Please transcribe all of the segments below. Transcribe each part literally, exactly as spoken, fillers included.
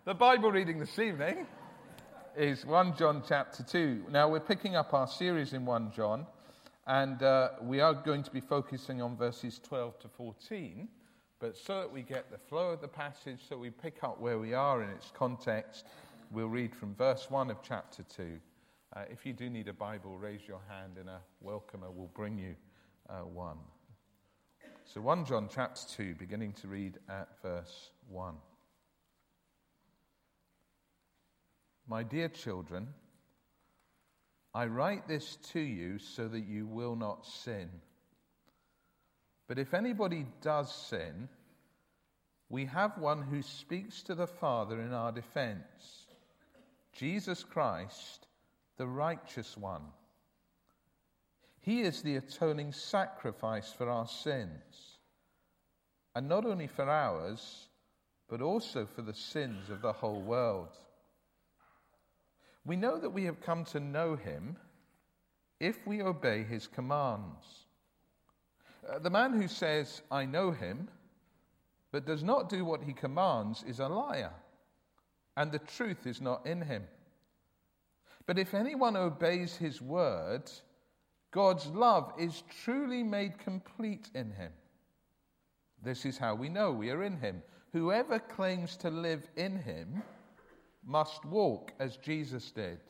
The Bible reading this evening is First John chapter two. Now, we're picking up our series in First John, and uh, we are going to be focusing on verses twelve to fourteen. But so that we get the flow of the passage, so we pick up where we are in its context, we'll read from verse one of chapter two. Uh, if you do need a Bible, raise your hand and a welcomer will bring you uh, one. So First John chapter two, beginning to read at verse one. My dear children, I write this to you so that you will not sin. But if anybody does sin, we have one who speaks to the Father in our defense, Jesus Christ, the righteous one. He is the atoning sacrifice for our sins, and not only for ours, but also for the sins of the whole world. We know that we have come to know him if we obey his commands. Uh, the man who says, I know him, but does not do what he commands is a liar, and the truth is not in him. But if anyone obeys his word, God's love is truly made complete in him. This is how we know we are in him. Whoever claims to live in him must walk as Jesus did.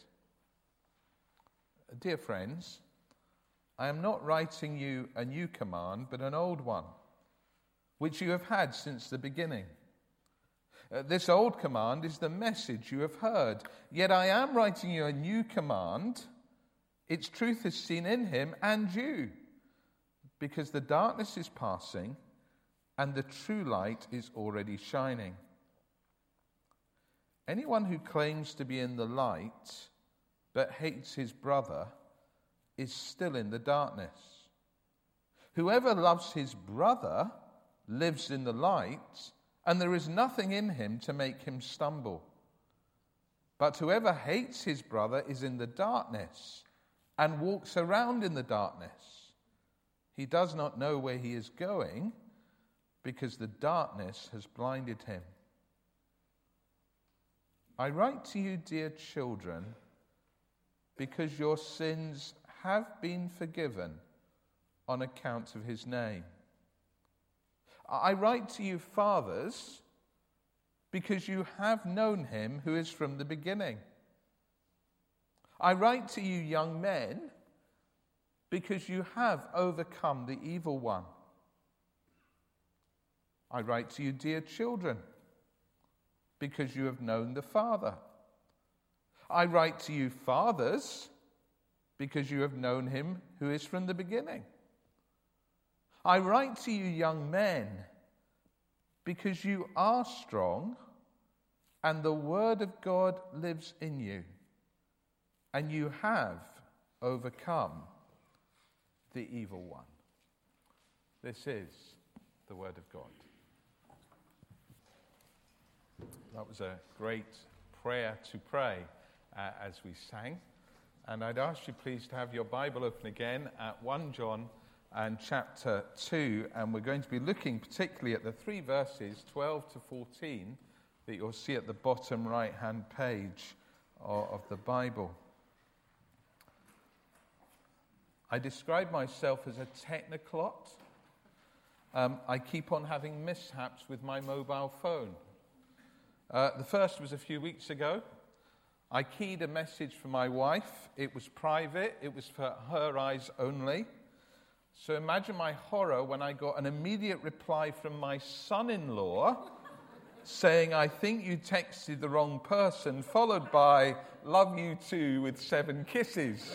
Dear friends, I am not writing you a new command, but an old one, which you have had since the beginning. Uh, this old command is the message you have heard. Yet I am writing you a new command. Its truth is seen in him and you, because the darkness is passing and the true light is already shining. Anyone who claims to be in the light but hates his brother is still in the darkness. Whoever loves his brother lives in the light, and there is nothing in him to make him stumble. But whoever hates his brother is in the darkness and walks around in the darkness. He does not know where he is going because the darkness has blinded him. I write to you, dear children, because your sins have been forgiven on account of his name. I write to you, fathers, because you have known him who is from the beginning. I write to you, young men, because you have overcome the evil one. I write to you, dear children, because you have known the Father. I write to you, fathers, because you have known him who is from the beginning. I write to you, young men, because you are strong, and the word of God lives in you, and you have overcome the evil one. This is the word of God. That was a great prayer to pray uh, as we sang. And I'd ask you please to have your Bible open again at First John and chapter two. And we're going to be looking particularly at the three verses, twelve to fourteen, that you'll see at the bottom right-hand page of, of the Bible. I describe myself as a technocrat. Um, I keep on having mishaps with my mobile phone. Uh, the first was a few weeks ago. I keyed a message for my wife. It was private. It was for her eyes only. So imagine my horror when I got an immediate reply from my son-in-law saying, I think you texted the wrong person, followed by, love you too with seven kisses.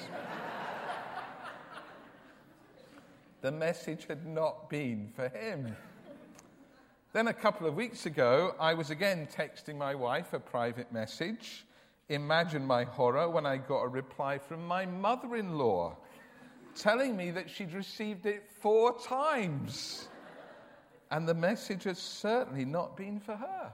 The message had not been for him. Then a couple of weeks ago, I was again texting my wife a private message. Imagine my horror when I got a reply from my mother-in-law telling me that she'd received it four times. And the message has certainly not been for her.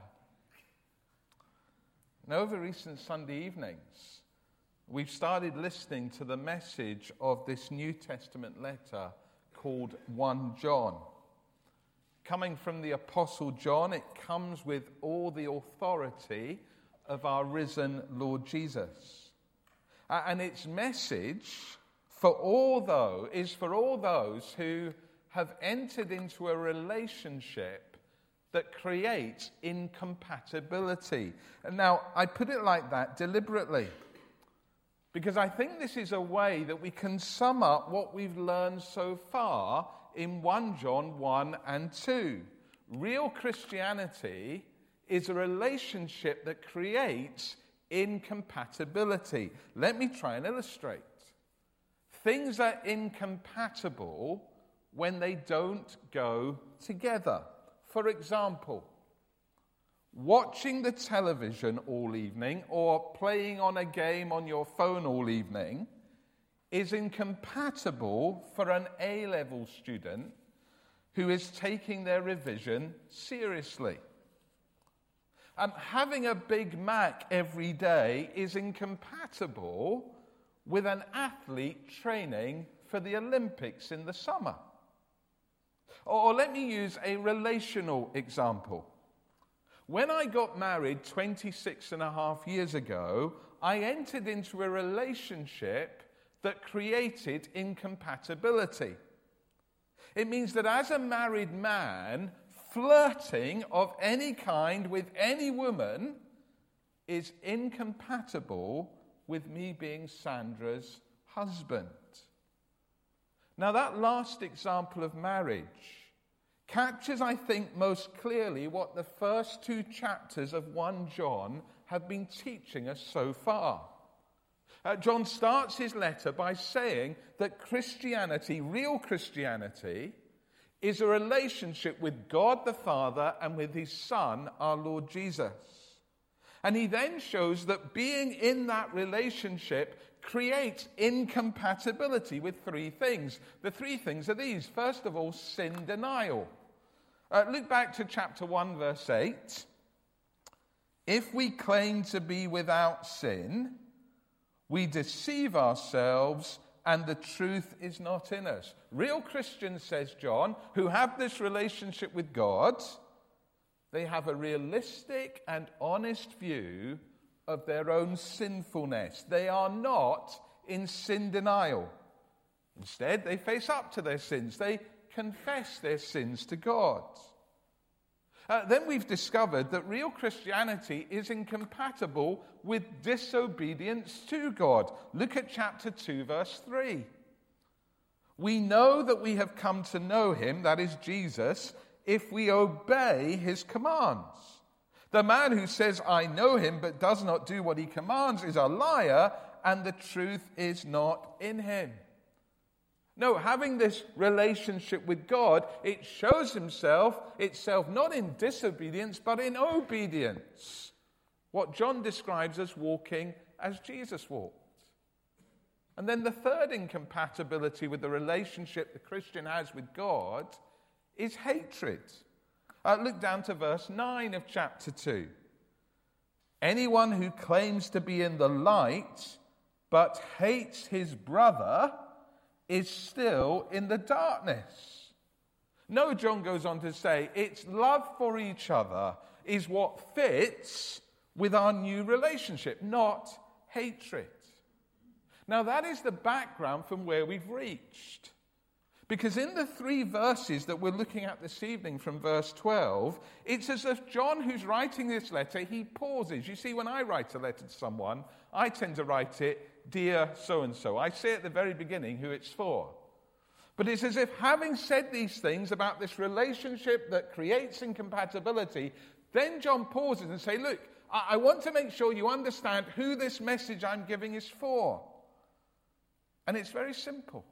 And over recent Sunday evenings, we've started listening to the message of this New Testament letter called First John. Coming from the Apostle John, it comes with all the authority of our risen Lord Jesus. Uh, and its message for all those is for all those who have entered into a relationship that creates incompatibility. And now, I put it like that deliberately, because I think this is a way that we can sum up what we've learned so far in First John one and two. Real Christianity is a relationship that creates incompatibility. Let me try and illustrate. Things are incompatible when they don't go together. For example, watching the television all evening or playing on a game on your phone all evening is incompatible for an A-level student who is taking their revision seriously. Um, having a Big Mac every day is incompatible with an athlete training for the Olympics in the summer. Or let me use a relational example. When I got married twenty-six and a half years ago, I entered into a relationship that created incompatibility. It means that as a married man, flirting of any kind with any woman is incompatible with me being Sandra's husband. Now, that last example of marriage captures, I think, most clearly what the first two chapters of First John have been teaching us so far. Uh, John starts his letter by saying that Christianity, real Christianity, is a relationship with God the Father and with his Son, our Lord Jesus. And he then shows that being in that relationship creates incompatibility with three things. The three things are these. First of all, sin denial. Uh, look back to chapter one, verse eight. If we claim to be without sin, we deceive ourselves and the truth is not in us. Real Christians, says John, who have this relationship with God, they have a realistic and honest view of their own sinfulness. They are not in sin denial. Instead, they face up to their sins. They confess their sins to God. Uh, then we've discovered that real Christianity is incompatible with disobedience to God. Look at chapter two, verse three. We know that we have come to know him, that is Jesus, if we obey his commands. The man who says, I know him, but does not do what he commands is a liar, and the truth is not in him. No, having this relationship with God, it shows himself itself not in disobedience, but in obedience. What John describes as walking as Jesus walked. And then the third incompatibility with the relationship the Christian has with God is hatred. Uh, look down to verse nine of chapter two. Anyone who claims to be in the light but hates his brother is still in the darkness. No, John goes on to say, it's love for each other is what fits with our new relationship, not hatred. Now, that is the background from where we've reached. Because in the three verses that we're looking at this evening from verse twelve, it's as if John, who's writing this letter, he pauses. You see, when I write a letter to someone, I tend to write it, Dear so-and-so. I say at the very beginning who it's for. But it's as if having said these things about this relationship that creates incompatibility, then John pauses and says, look, I, I want to make sure you understand who this message I'm giving is for. And it's very simple.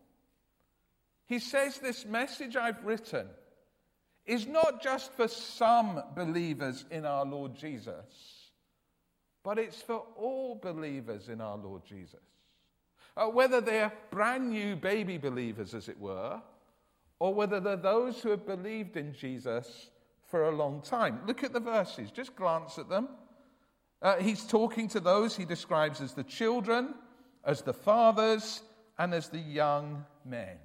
He says this message I've written is not just for some believers in our Lord Jesus, but it's for all believers in our Lord Jesus. Uh, whether they're brand new baby believers, as it were, or whether they're those who have believed in Jesus for a long time. Look at the verses. Just glance at them. Uh, he's talking to those he describes as the children, as the fathers, and as the young men.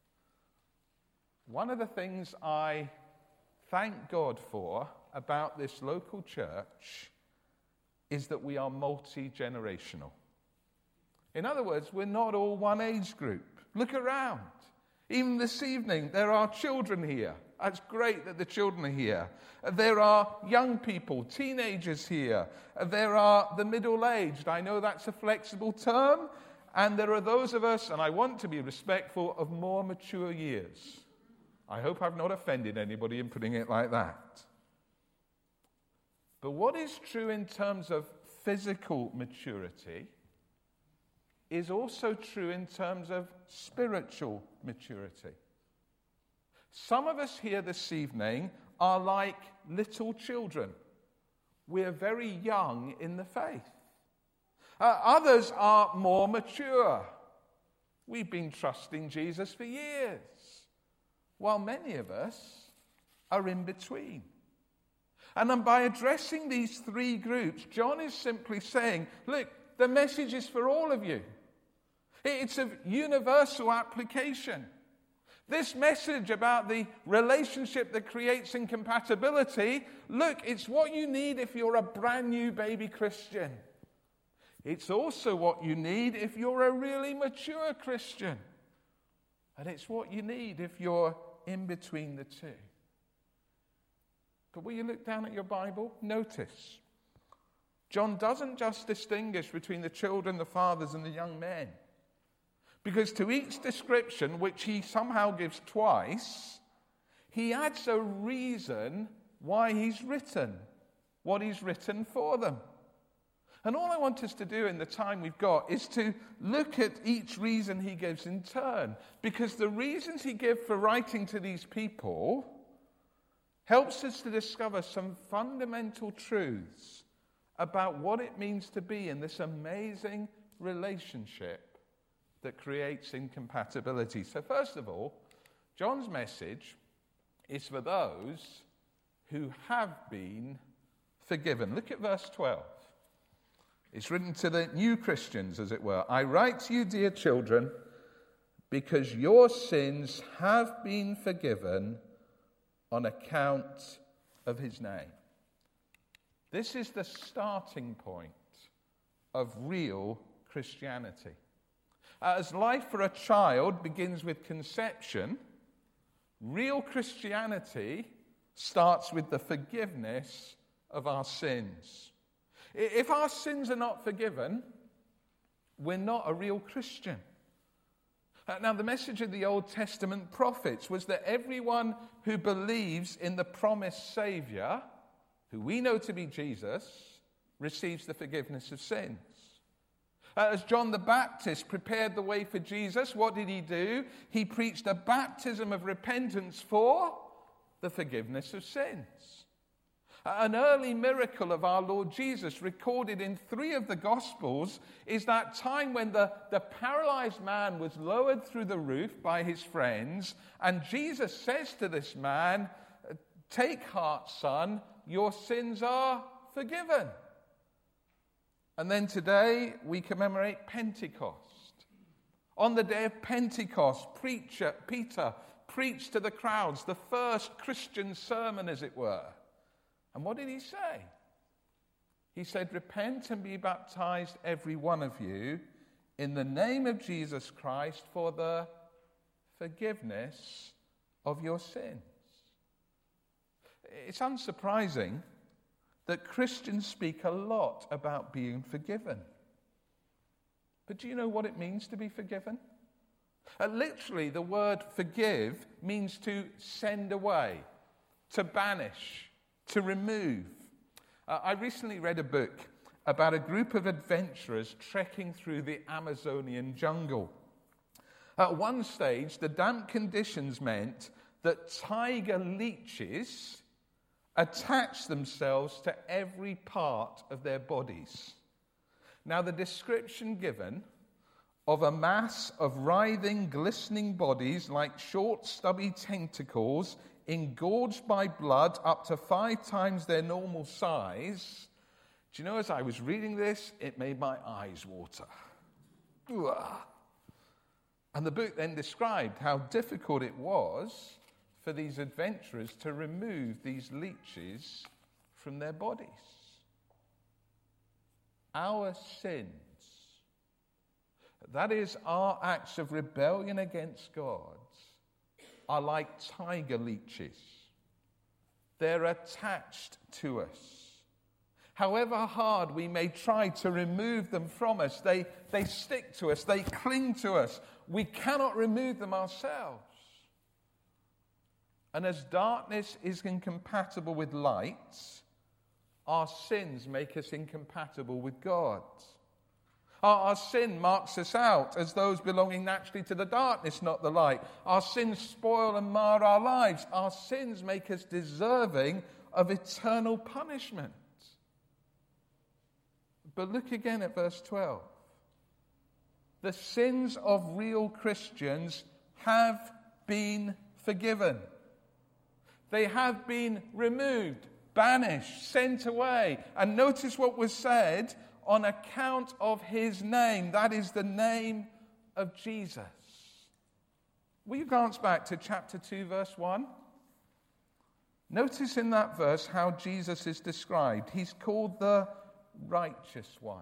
One of the things I thank God for about this local church is that we are multi-generational. In other words, we're not all one age group. Look around. Even this evening, there are children here. It's great that the children are here. There are young people, teenagers here. There are the middle-aged. I know that's a flexible term. And there are those of us, and I want to be respectful, of more mature years. I hope I've not offended anybody in putting it like that. But what is true in terms of physical maturity is also true in terms of spiritual maturity. Some of us here this evening are like little children. We're very young in the faith. Uh, others are more mature. We've been trusting Jesus for years, while many of us are in between. And then by addressing these three groups, John is simply saying, look, the message is for all of you. It's of universal application. This message about the relationship that creates incompatibility, look, it's what you need if you're a brand new baby Christian. It's also what you need if you're a really mature Christian. And it's what you need if you're in between the two. But will you look down at your Bible? Notice, John doesn't just distinguish between the children, the fathers, and the young men. Because to each description, which he somehow gives twice, he adds a reason why he's written what he's written for them. And all I want us to do in the time we've got is to look at each reason he gives in turn. Because the reasons he gives for writing to these people helps us to discover some fundamental truths about what it means to be in this amazing relationship that creates incompatibility. So first of all, John's message is for those who have been forgiven. Look at verse twelve. It's written to the new Christians, as it were. I write to you, dear children, because your sins have been forgiven on account of his name. This is the starting point of real Christianity. As life for a child begins with conception, real Christianity starts with the forgiveness of our sins. If our sins are not forgiven, we're not a real Christian. Now, the message of the Old Testament prophets was that everyone who believes in the promised Savior, who we know to be Jesus, receives the forgiveness of sins. As John the Baptist prepared the way for Jesus, what did he do? He preached a baptism of repentance for the forgiveness of sins. An early miracle of our Lord Jesus, recorded in three of the Gospels, is that time when the, the paralyzed man was lowered through the roof by his friends, and Jesus says to this man, "Take heart, son, your sins are forgiven." And then today we commemorate Pentecost. On the day of Pentecost, preacher, Peter preached to the crowds the first Christian sermon, as it were. And what did he say? He said, "Repent and be baptized, every one of you, in the name of Jesus Christ for the forgiveness of your sins." It's unsurprising that Christians speak a lot about being forgiven. But do you know what it means to be forgiven? Uh, literally, the word forgive means to send away, to banish, to remove. Uh, I recently read a book about a group of adventurers trekking through the Amazonian jungle. At one stage, the damp conditions meant that tiger leeches attach themselves to every part of their bodies. Now, the description given of a mass of writhing, glistening bodies like short, stubby tentacles engorged by blood up to five times their normal size, do you know, as I was reading this, it made my eyes water. Ugh. And the book then described how difficult it was for these adventurers to remove these leeches from their bodies. our sins, that is, our acts of rebellion against God, are like tiger leeches. They're attached to us. However hard we may try to remove them from us, they, they stick to us, they cling to us. We cannot remove them ourselves. And as darkness is incompatible with light, our sins make us incompatible with God. Our, our sin marks us out as those belonging naturally to the darkness, not the light. Our sins spoil and mar our lives. Our sins make us deserving of eternal punishment. But look again at verse twelve. The sins of real Christians have been forgiven. They have been removed, banished, sent away. And notice what was said, on account of his name. That is the name of Jesus. Will you glance back to chapter two, verse one? Notice in that verse how Jesus is described. He's called the righteous one.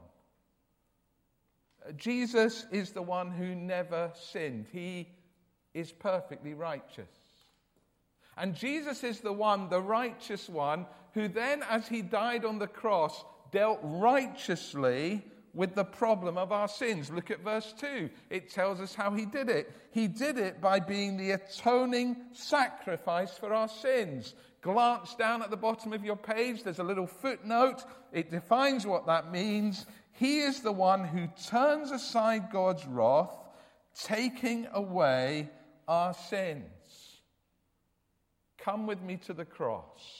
Jesus is the one who never sinned. He is perfectly righteous. And Jesus is the one, the righteous one, who then, as he died on the cross, dealt righteously with the problem of our sins. Look at verse two. It tells us how he did it. He did it by being the atoning sacrifice for our sins. Glance down at the bottom of your page. There's a little footnote. It defines what that means. He is the one who turns aside God's wrath, taking away our sins. Come with me to the cross.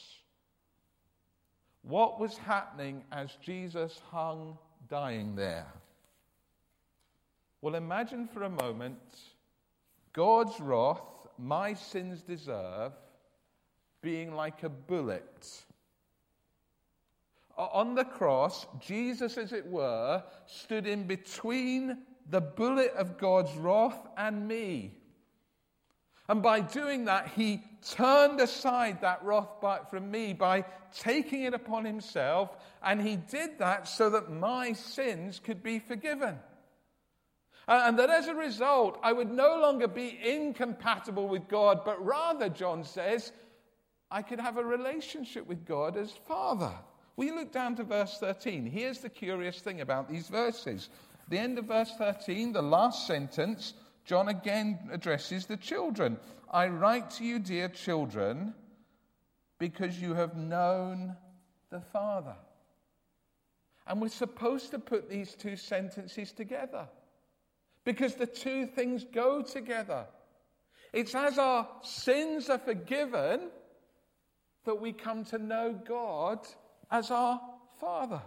What was happening as Jesus hung dying there? Well, imagine for a moment God's wrath, my sins deserve, being like a bullet. On the cross, Jesus, as it were, stood in between the bullet of God's wrath and me. And by doing that, he turned aside that wrath by, from me by taking it upon himself, and he did that so that my sins could be forgiven. And that as a result, I would no longer be incompatible with God, but rather, John says, I could have a relationship with God as Father. We look down to verse thirteen. Here's the curious thing about these verses. At the end of verse thirteen, the last sentence, John again addresses the children. I write to you, dear children, because you have known the Father. And we're supposed to put these two sentences together, because the two things go together. It's as our sins are forgiven that we come to know God as our Father.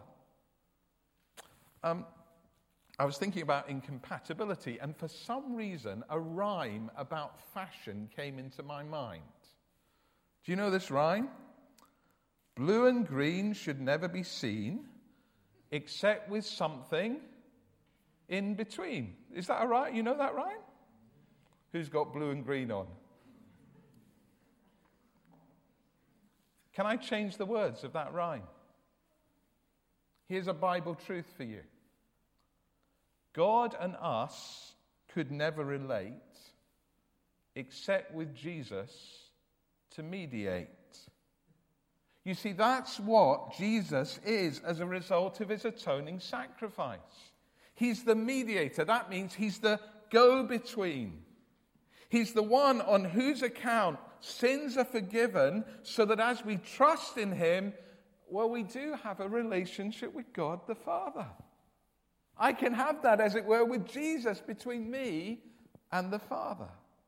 Um, I was thinking about incompatibility, and for some reason, a rhyme about fashion came into my mind. Do you know this rhyme? Blue and green should never be seen, except with something in between. Is that all right? You know that rhyme? Who's got blue and green on? Can I change the words of that rhyme? Here's a Bible truth for you. God and us could never relate except with Jesus to mediate. You see, that's what Jesus is as a result of his atoning sacrifice. He's the mediator. That means he's the go-between. He's the one on whose account sins are forgiven, so that as we trust in him, well, we do have a relationship with God the Father. I can have that, as it were, with Jesus between me and the Father.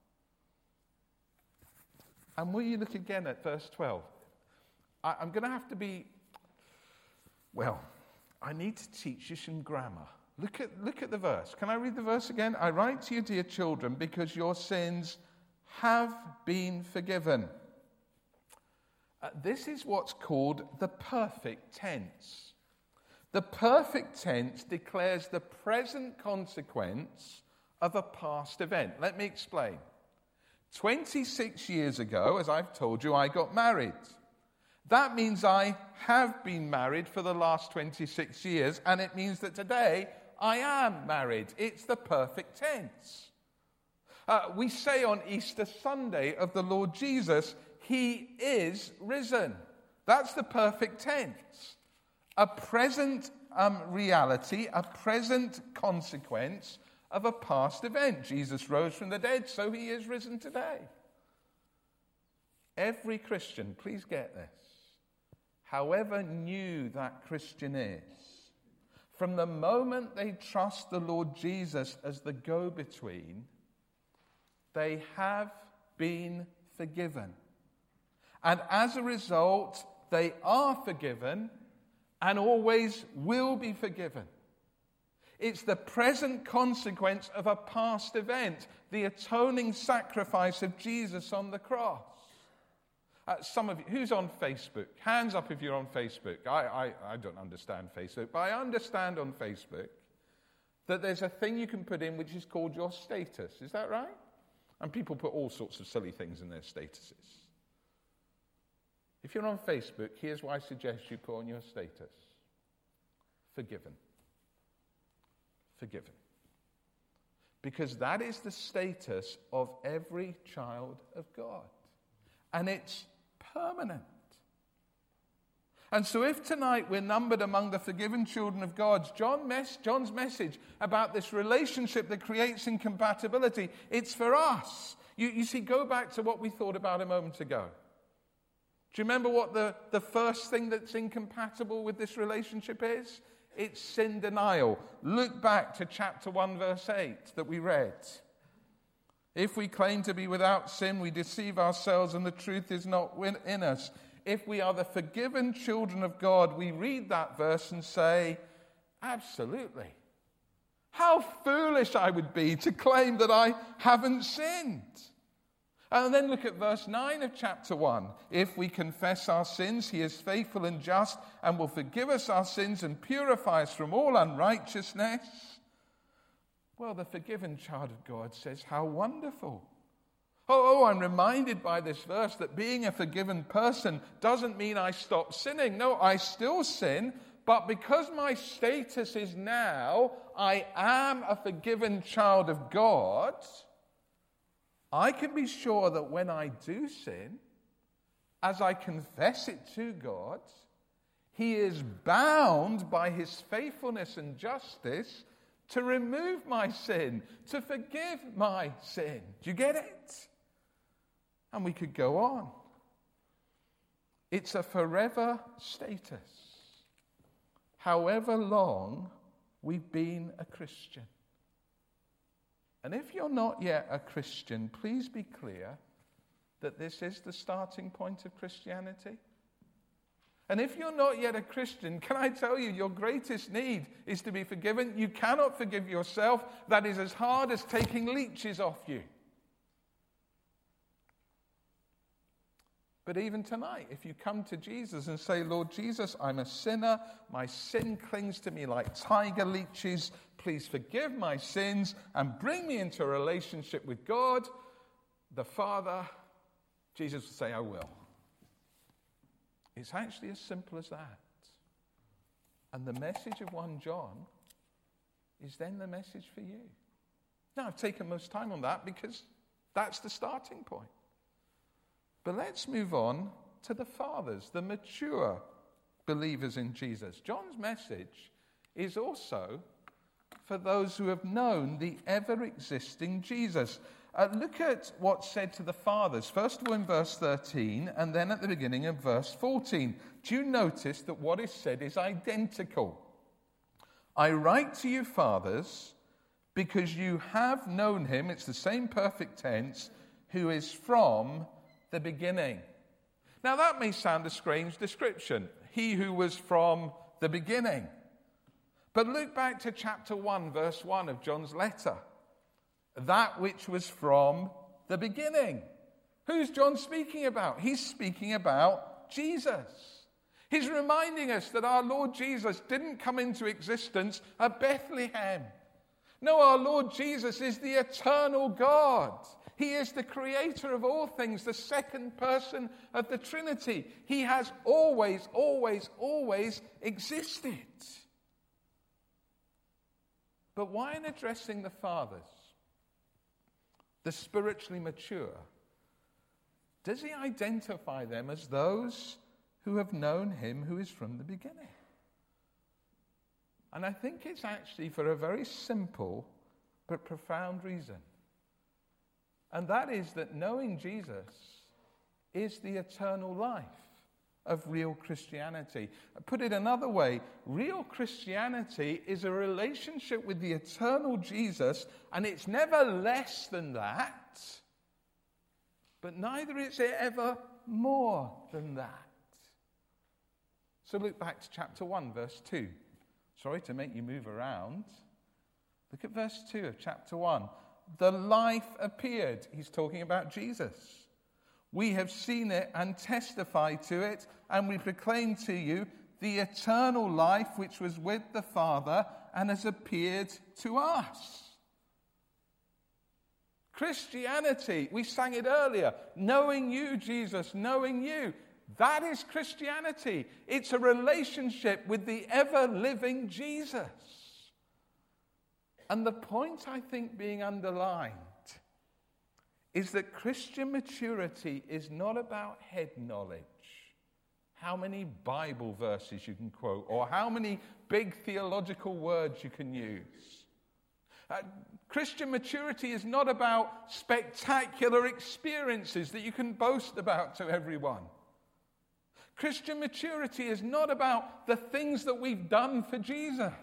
And will you look again at verse twelve? I, I'm going to have to be, well, I need to teach you some grammar. Look at, look at the verse. Can I read the verse again? I write to you, dear children, because your sins have been forgiven. Uh, this is what's called the perfect tense. The perfect tense declares the present consequence of a past event. Let me explain. twenty-six years ago, as I've told you, I got married. That means I have been married for the last twenty-six years, and it means that today I am married. It's the perfect tense. Uh, we say on Easter Sunday of the Lord Jesus, he is risen. That's the perfect tense. A present um, reality, a present consequence of a past event. Jesus rose from the dead, so he is risen today. Every Christian, please get this, however new that Christian is, from the moment they trust the Lord Jesus as the go-between, they have been forgiven. And as a result, they are forgiven and always will be forgiven. It's the present consequence of a past event, the atoning sacrifice of Jesus on the cross. Uh, some of you, who's on Facebook? Hands up if you're on Facebook. I, I, I don't understand Facebook, but I understand on Facebook that there's a thing you can put in which is called your status. Is that right? And people put all sorts of silly things in their statuses. If you're on Facebook, here's what I suggest you put on your status. Forgiven. Forgiven. Because that is the status of every child of God. And it's permanent. And so if tonight we're numbered among the forgiven children of God, John mes- John's message about this relationship that creates incompatibility, it's for us. You, you see, go back to what we thought about a moment ago. Do you remember what the, the first thing that's incompatible with this relationship is? It's sin denial. Look back to chapter one, verse eight that we read. If we claim to be without sin, we deceive ourselves and the truth is not in us. If we are the forgiven children of God, we read that verse and say, absolutely. How foolish I would be to claim that I haven't sinned. And then look at verse nine of chapter one. If we confess our sins, he is faithful and just and will forgive us our sins and purify us from all unrighteousness. Well, the forgiven child of God says, how wonderful. Oh, oh, I'm reminded by this verse that being a forgiven person doesn't mean I stop sinning. No, I still sin, but because my status is now, I am a forgiven child of God, I can be sure that when I do sin, as I confess it to God, he is bound by his faithfulness and justice to remove my sin, to forgive my sin. Do you get it? And we could go on. It's a forever status, however long we've been a Christian. And if you're not yet a Christian, please be clear that this is the starting point of Christianity. And if you're not yet a Christian, can I tell you, your greatest need is to be forgiven. You cannot forgive yourself. That is as hard as taking leeches off you. But even tonight, if you come to Jesus and say, Lord Jesus, I'm a sinner. My sin clings to me like tiger leeches. Please forgive my sins and bring me into a relationship with God, the Father. Jesus will say, I will. It's actually as simple as that. And the message of First John is then the message for you. Now, I've taken most time on that because that's the starting point. But let's move on to the fathers, the mature believers in Jesus. John's message is also for those who have known the ever-existing Jesus. Uh, look at what's said to the fathers, first of all in verse thirteen, and then at the beginning of verse fourteen. Do you notice that what is said is identical? I write to you, fathers, because you have known him, it's the same perfect tense, who is from the beginning. Now that may sound a strange description, he who was from the beginning. But look back to chapter one, verse one of John's letter. That which was from the beginning. Who's John speaking about? He's speaking about Jesus. He's reminding us that our Lord Jesus didn't come into existence at Bethlehem. No, our Lord Jesus is the eternal God. He is the creator of all things, the second person of the Trinity. He has always, always, always existed. But why, in addressing the fathers, the spiritually mature, does he identify them as those who have known him who is from the beginning? And I think it's actually for a very simple but profound reason. And that is that knowing Jesus is the eternal life of real Christianity. Put it another way, real Christianity is a relationship with the eternal Jesus, and it's never less than that, but neither is it ever more than that. So look back to chapter one, verse two. Sorry to make you move around. Look at verse two of chapter one. The life appeared. He's talking about Jesus. We have seen it and testified to it, and we proclaim to you the eternal life which was with the Father and has appeared to us. Christianity, we sang it earlier, knowing you, Jesus, knowing you. That is Christianity. It's a relationship with the ever-living Jesus. And the point, I think, being underlined is that Christian maturity is not about head knowledge, how many Bible verses you can quote, or how many big theological words you can use. Uh, Christian maturity is not about spectacular experiences that you can boast about to everyone. Christian maturity is not about the things that we've done for Jesus.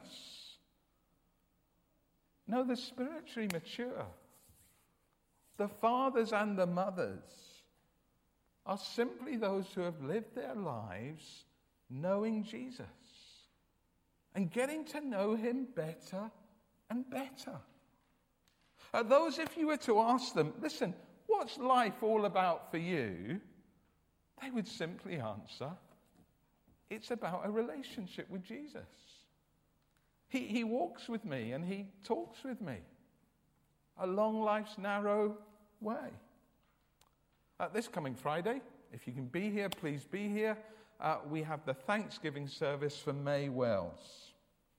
No, the spiritually mature, the fathers and the mothers, are simply those who have lived their lives knowing Jesus and getting to know him better and better. Uh, those, if you were to ask them, listen, what's life all about for you? They would simply answer, it's about a relationship with Jesus. He, he walks with me and he talks with me along life's narrow way. Uh, this coming Friday, if you can be here, please be here. Uh, we have the Thanksgiving service for May Wells.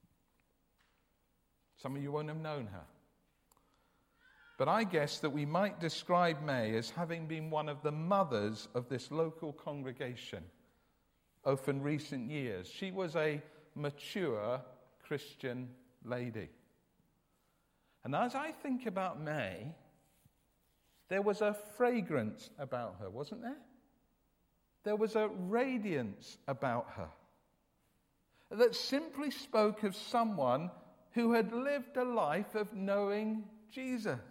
Some of you won't have known her. But I guess that we might describe May as having been one of the mothers of this local congregation over recent years. She was a mature Christian lady. And as I think about May, there was a fragrance about her, wasn't there? There was a radiance about her that simply spoke of someone who had lived a life of knowing Jesus.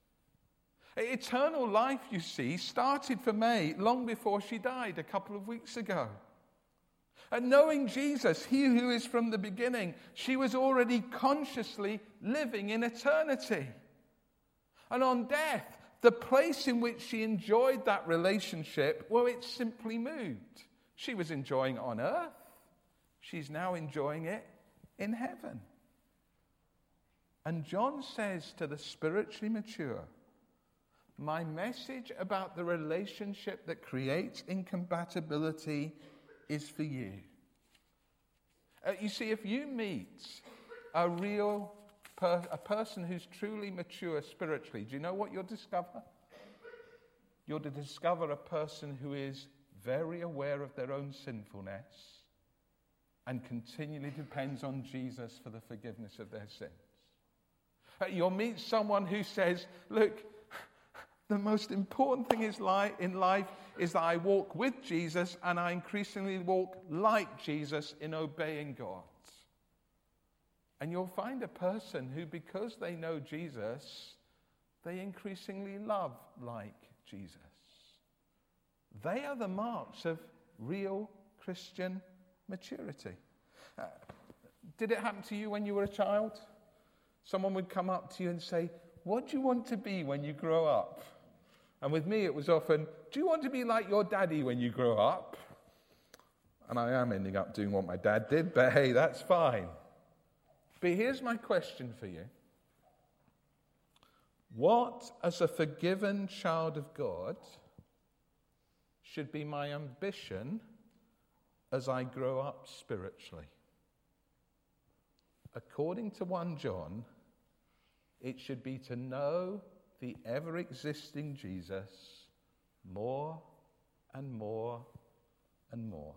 Eternal life, you see, started for May long before she died a couple of weeks ago. And knowing Jesus, he who is from the beginning, she was already consciously living in eternity. And on death, the place in which she enjoyed that relationship, well, it simply moved. She was enjoying it on earth. She's now enjoying it in heaven. And John says to the spiritually mature, my message about the relationship that creates incompatibility is for you. Uh, you see, if you meet a real per- a person who's truly mature spiritually, do you know what you'll discover? You'll discover a person who is very aware of their own sinfulness and continually depends on Jesus for the forgiveness of their sins. Uh, you'll meet someone who says, look, the most important thing is li- in life is that I walk with Jesus and I increasingly walk like Jesus in obeying God. And you'll find a person who, because they know Jesus, they increasingly love like Jesus. They are the marks of real Christian maturity. Uh, did it happen to you when you were a child? Someone would come up to you and say, what do you want to be when you grow up? And with me, it was often, do you want to be like your daddy when you grow up? And I am ending up doing what my dad did, but hey, that's fine. But here's my question for you. What, as a forgiven child of God, should be my ambition as I grow up spiritually? According to First John, it should be to know the ever-existing Jesus more and more and more.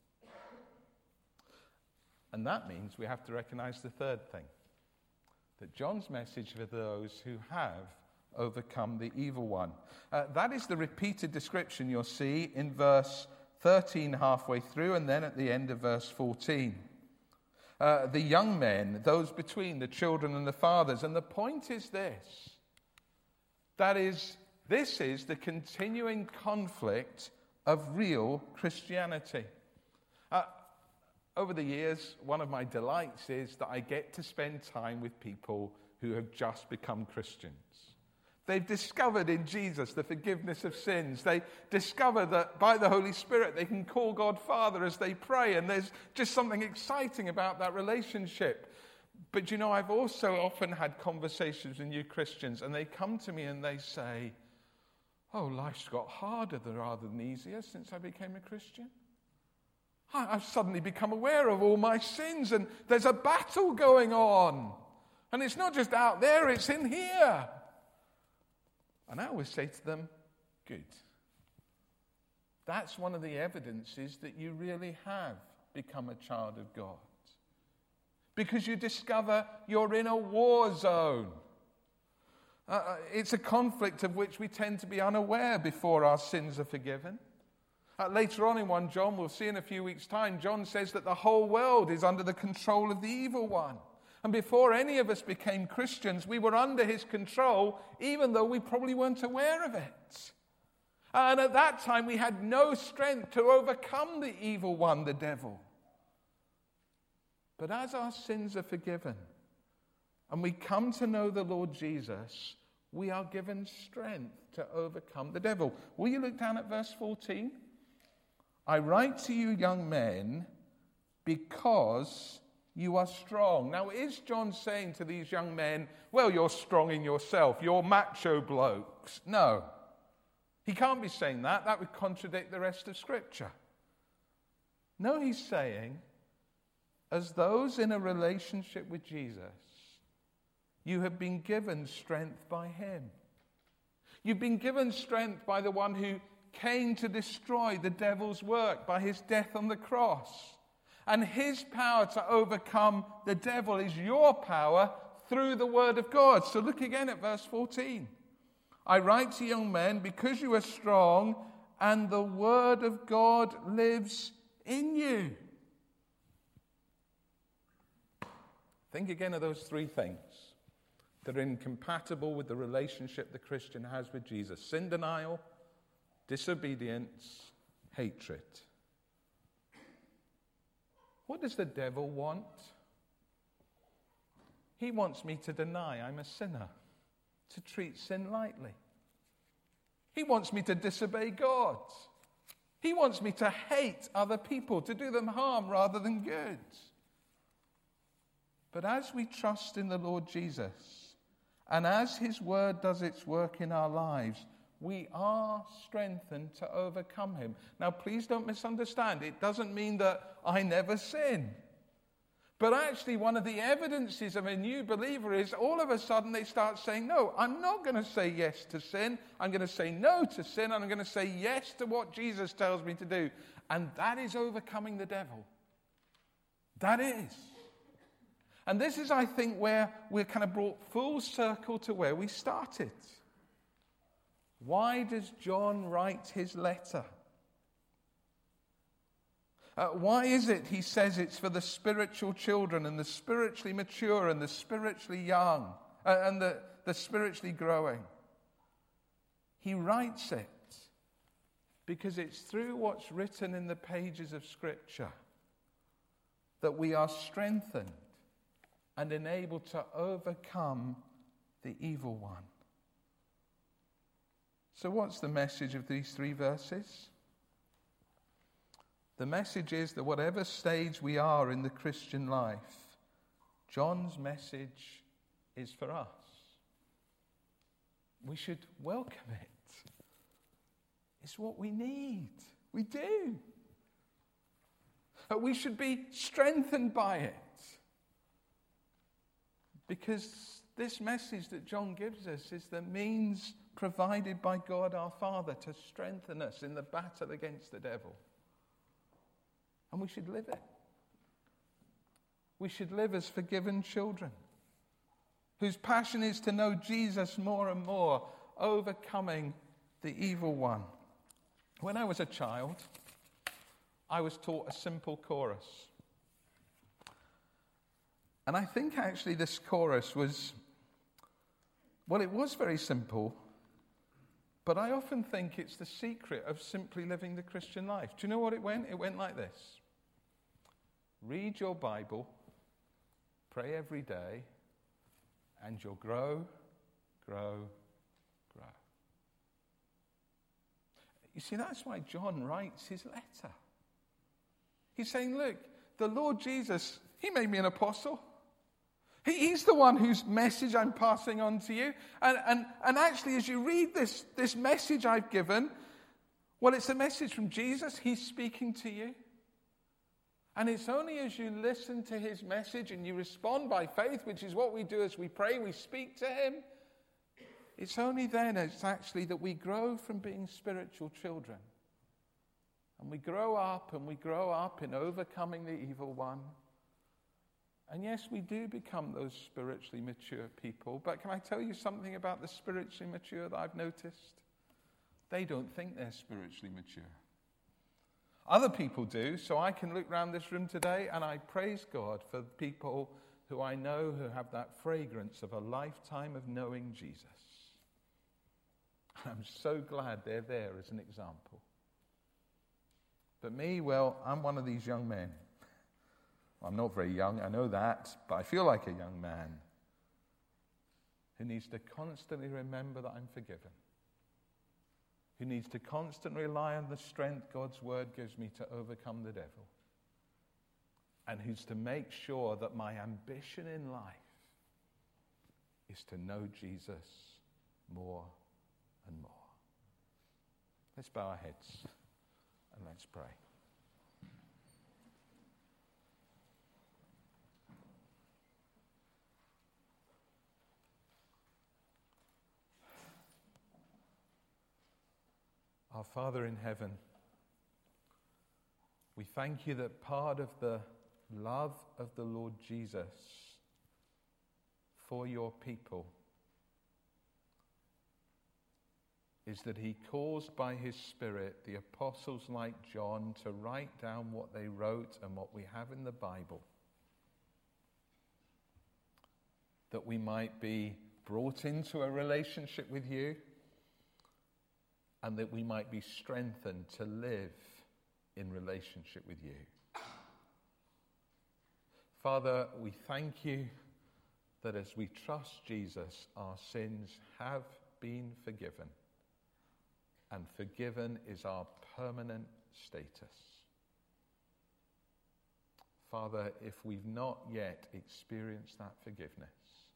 And that means we have to recognize the third thing, that John's message for those who have overcome the evil one. Uh, that is the repeated description you'll see in verse thirteen halfway through, and then at the end of verse fourteen. Uh, the young men, those between the children and the fathers. And the point is this. That is, this is the continuing conflict of real Christianity. Uh, over the years, one of my delights is that I get to spend time with people who have just become Christians. They've discovered in Jesus the forgiveness of sins. They discover that by the Holy Spirit they can call God Father as they pray, and there's just something exciting about that relationship. But you know, I've also often had conversations with new Christians, and they come to me and they say, oh, life's got harder rather than easier since I became a Christian. I've suddenly become aware of all my sins, and there's a battle going on. And it's not just out there, it's in here. And I always say to them, good. That's one of the evidences that you really have become a child of God. Because you discover you're in a war zone. Uh, it's a conflict of which we tend to be unaware before our sins are forgiven. Uh, later on in First John, we'll see in a few weeks' time, John says that the whole world is under the control of the evil one. And before any of us became Christians, we were under his control, even though we probably weren't aware of it. And at that time, we had no strength to overcome the evil one, the devil. But as our sins are forgiven, and we come to know the Lord Jesus, we are given strength to overcome the devil. Will you look down at verse fourteen? I write to you, young men, because you are strong. Now, is John saying to these young men, well, you're strong in yourself, you're macho blokes? No. He can't be saying that. That would contradict the rest of Scripture. No, he's saying, as those in a relationship with Jesus, you have been given strength by him. You've been given strength by the one who came to destroy the devil's work by his death on the cross. And his power to overcome the devil is your power through the word of God. So look again at verse fourteen. I write to young men because you are strong and the word of God lives in you. Think again of those three things that are incompatible with the relationship the Christian has with Jesus. Sin denial, disobedience, hatred. What does the devil want? He wants me to deny I'm a sinner, to treat sin lightly. He wants me to disobey God. He wants me to hate other people, to do them harm rather than good. But as we trust in the Lord Jesus, and as his word does its work in our lives, we are strengthened to overcome him. Now, please don't misunderstand. It doesn't mean that I never sin. But actually, one of the evidences of a new believer is all of a sudden they start saying, no, I'm not going to say yes to sin. I'm going to say no to sin. And I'm going to say yes to what Jesus tells me to do. And that is overcoming the devil. That is. And this is, I think, where we're kind of brought full circle to where we started. Why does John write his letter? Uh, why is it he says it's for the spiritual children and the spiritually mature and the spiritually young uh, and the, the spiritually growing? He writes it because it's through what's written in the pages of Scripture that we are strengthened and enabled to overcome the evil one. So what's the message of these three verses? The message is that whatever stage we are in the Christian life, John's message is for us. We should welcome it. It's what we need. We do. But we should be strengthened by it. Because this message that John gives us is the means provided by God our Father to strengthen us in the battle against the devil. And we should live it. We should live as forgiven children whose passion is to know Jesus more and more, overcoming the evil one. When I was a child, I was taught a simple chorus. And I think actually this chorus was, well, it was very simple, but I often think it's the secret of simply living the Christian life. Do you know what it went? It went like this. Read your Bible, pray every day, and you'll grow, grow, grow. You see, that's why John writes his letter. He's saying, look, the Lord Jesus, he made me an apostle. He, he's the one whose message I'm passing on to you. And, and, and actually, as you read this, this message I've given, well, it's a message from Jesus. He's speaking to you. And it's only as you listen to his message and you respond by faith, which is what we do as we pray, we speak to him. It's only then it's actually that we grow from being spiritual children. And we grow up and we grow up in overcoming the evil one. And yes, we do become those spiritually mature people. But can I tell you something about the spiritually mature that I've noticed? They don't think they're spiritually mature. Other people do, so I can look around this room today and I praise God for people who I know who have that fragrance of a lifetime of knowing Jesus. I'm so glad they're there as an example. But me, well, I'm one of these young men. I'm not very young, I know that, but I feel like a young man who needs to constantly remember that I'm forgiven. Who needs to constantly rely on the strength God's word gives me to overcome the devil. And who's to make sure that my ambition in life is to know Jesus more and more. Let's bow our heads and let's pray. Our Father in heaven, we thank you that part of the love of the Lord Jesus for your people is that he caused by his Spirit the apostles like John to write down what they wrote and what we have in the Bible, that we might be brought into a relationship with you, and that we might be strengthened to live in relationship with you. Father, we thank you that as we trust Jesus, our sins have been forgiven. And forgiven is our permanent status. Father, if we've not yet experienced that forgiveness,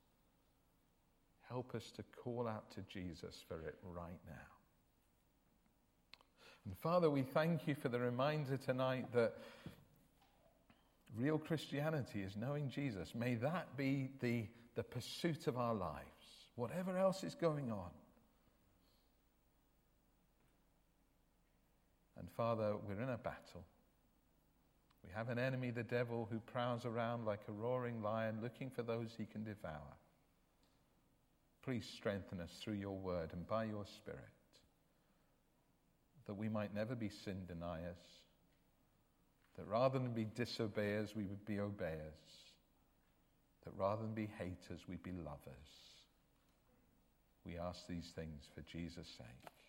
help us to call out to Jesus for it right now. And Father, we thank you for the reminder tonight that real Christianity is knowing Jesus. May that be the, the pursuit of our lives, whatever else is going on. And Father, we're in a battle. We have an enemy, the devil, who prowls around like a roaring lion looking for those he can devour. Please strengthen us through your word and by your Spirit, that we might never be sin deniers, that rather than be disobeyers, we would be obeyers, that rather than be haters, we'd be lovers. We ask these things for Jesus' sake.